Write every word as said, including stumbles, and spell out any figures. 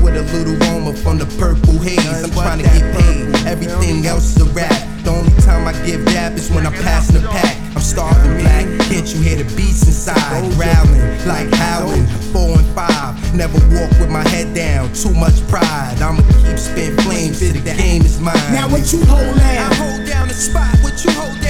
with a little aroma from the purple haze. I'm trying to get paid, everything else is a rap. The only time I give dap is when I'm passing the pack. I'm starving black, can't you hear the beats inside? Growling, like howling, four and five. Never walk with my head down, too much pride. I'ma keep spitting flames till the game is mine. Now what you hold down? I hold down the spot, what you hold